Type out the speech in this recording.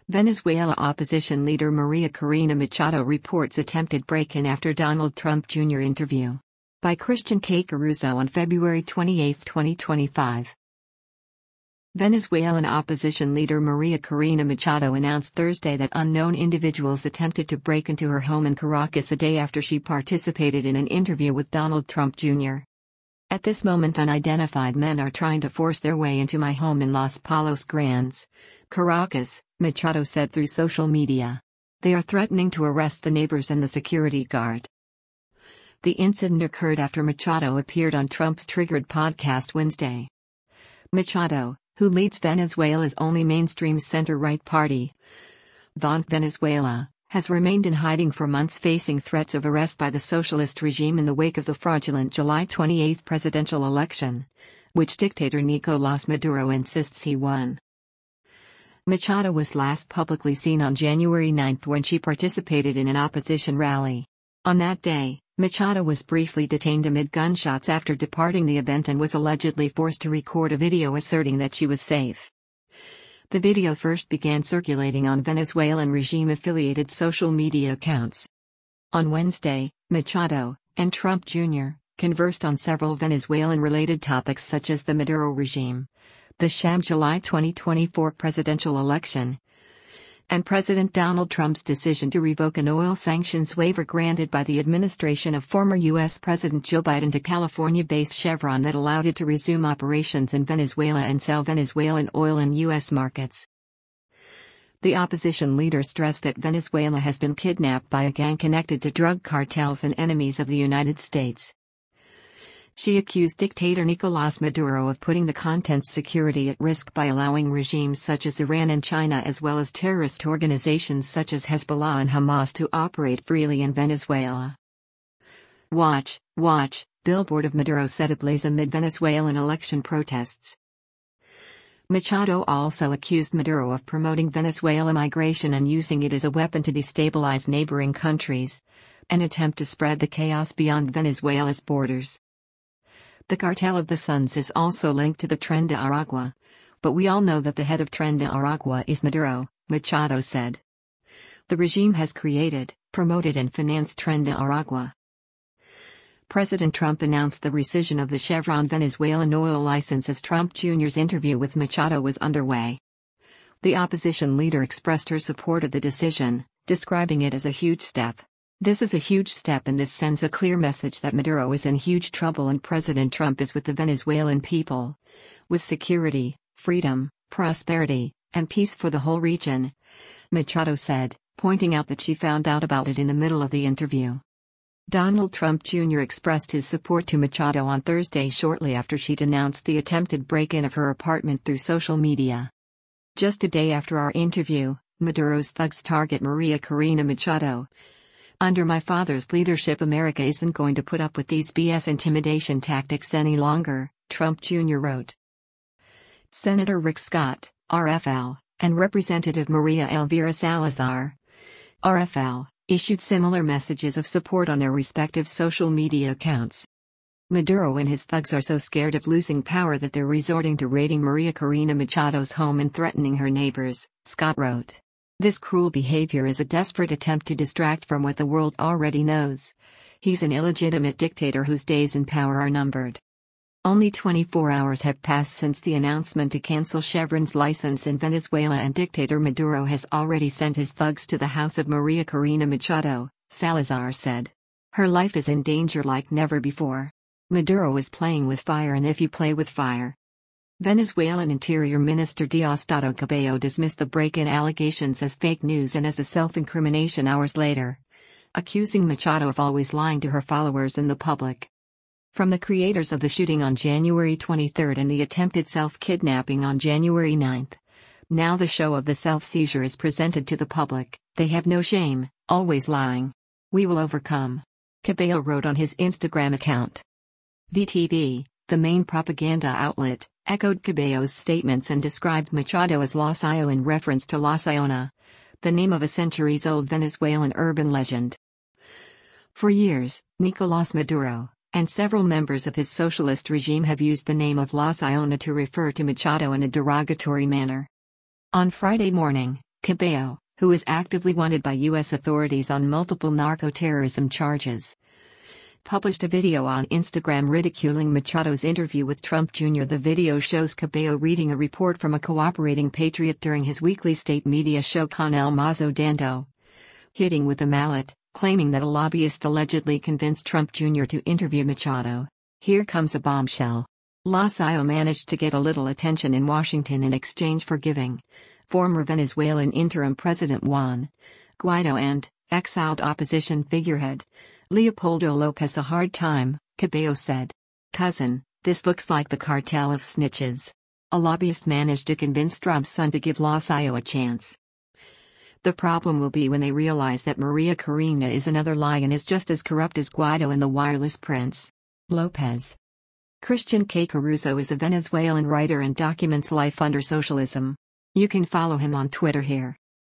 Venezuela opposition leader Maria Corina Machado reports attempted break-in after Donald Trump Jr. interview. By Christian K. Caruso on February 28, 2025. Venezuelan opposition leader Maria Corina Machado announced Thursday that unknown individuals attempted to break into her home in Caracas a day after she participated in an interview with Donald Trump Jr. At this moment, unidentified men are trying to force their way into my home in Los Palos Grandes, Caracas, Machado said through social media. They are threatening to arrest the neighbors and the security guard. The incident occurred after Machado appeared on Trump's Triggered podcast Wednesday. Machado, who leads Venezuela's only mainstream center-right party, Vont Venezuela, has remained in hiding for months, facing threats of arrest by the socialist regime in the wake of the fraudulent July 28 presidential election, which dictator Nicolás Maduro insists he won. Machado was last publicly seen on January 9 when she participated in an opposition rally. On that day, Machado was briefly detained amid gunshots after departing the event and was allegedly forced to record a video asserting that she was safe. The video first began circulating on Venezuelan regime-affiliated social media accounts. On Wednesday, Machado and Trump Jr. conversed on several Venezuelan-related topics such as the Maduro regime, the sham July 2024 presidential election, and President Donald Trump's decision to revoke an oil sanctions waiver granted by the administration of former U.S. President Joe Biden to California-based Chevron that allowed it to resume operations in Venezuela and sell Venezuelan oil in U.S. markets. The opposition leader stressed that Venezuela has been kidnapped by a gang connected to drug cartels and enemies of the United States. She accused dictator Nicolás Maduro of putting the continent's security at risk by allowing regimes such as Iran and China, as well as terrorist organizations such as Hezbollah and Hamas, to operate freely in Venezuela. Watch, billboard of Maduro set ablaze amid Venezuelan election protests. Machado also accused Maduro of promoting Venezuela migration and using it as a weapon to destabilize neighboring countries, an attempt to spread the chaos beyond Venezuela's borders. The Cartel of the Suns is also linked to the Tren de Aragua, but we all know that the head of Tren de Aragua is Maduro, Machado said. The regime has created, promoted and financed Tren de Aragua. President Trump announced the rescission of the Chevron Venezuelan oil license as Trump Jr.'s interview with Machado was underway. The opposition leader expressed her support of the decision, describing it as a huge step. This is a huge step, and this sends a clear message that Maduro is in huge trouble and President Trump is with the Venezuelan people, with security, freedom, prosperity, and peace for the whole region, Machado said, pointing out that she found out about it in the middle of the interview. Donald Trump Jr. expressed his support to Machado on Thursday shortly after she'd announced the attempted break-in of her apartment through social media. Just a day after our interview, Maduro's thugs target Maria Corina Machado. Under my father's leadership, America isn't going to put up with these BS intimidation tactics any longer, Trump Jr. wrote. Senator Rick Scott, RFL, and Representative Maria Elvira Salazar, RFL, issued similar messages of support on their respective social media accounts. Maduro and his thugs are so scared of losing power that they're resorting to raiding Maria Corina Machado's home and threatening her neighbors, Scott wrote. This cruel behavior is a desperate attempt to distract from what the world already knows. He's an illegitimate dictator whose days in power are numbered. Only 24 hours have passed since the announcement to cancel Chevron's license in Venezuela, and dictator Maduro has already sent his thugs to the house of Maria Corina Machado, Salazar said. Her life is in danger like never before. Maduro is playing with fire, and if you play with fire. Venezuelan Interior Minister Diosdado Cabello dismissed the break-in allegations as fake news and as a self-incrimination hours later, accusing Machado of always lying to her followers and the public. From the creators of the shooting on January 23 and the attempted self-kidnapping on January 9, now the show of the self-seizure is presented to the public. They have no shame, always lying. We will overcome, Cabello wrote on his Instagram account. VTV, the main propaganda outlet, echoed Cabello's statements and described Machado as Lasayo in reference to La Sayona, the name of a centuries-old Venezuelan urban legend. For years, Nicolás Maduro and several members of his socialist regime have used the name of La Sayona to refer to Machado in a derogatory manner. On Friday morning, Cabello, who is actively wanted by U.S. authorities on multiple narco-terrorism charges, published a video on Instagram ridiculing Machado's interview with Trump Jr. The video shows Cabello reading a report from a cooperating patriot during his weekly state media show Con El Mazo Dando, hitting with a mallet, claiming that a lobbyist allegedly convinced Trump Jr. to interview Machado. Here comes a bombshell. Lacayo managed to get a little attention in Washington in exchange for giving former Venezuelan interim President Juan Guaido and exiled opposition figurehead Leopoldo Lopez a hard time, Cabello said. Cousin, this looks like the cartel of snitches. A lobbyist managed to convince Trump's son to give Lacayo a chance. The problem will be when they realize that Maria Corina is another lie and is just as corrupt as Guaido and the wireless prince. Lopez. Christian K. Caruso is a Venezuelan writer and documents life under socialism. You can follow him on Twitter here.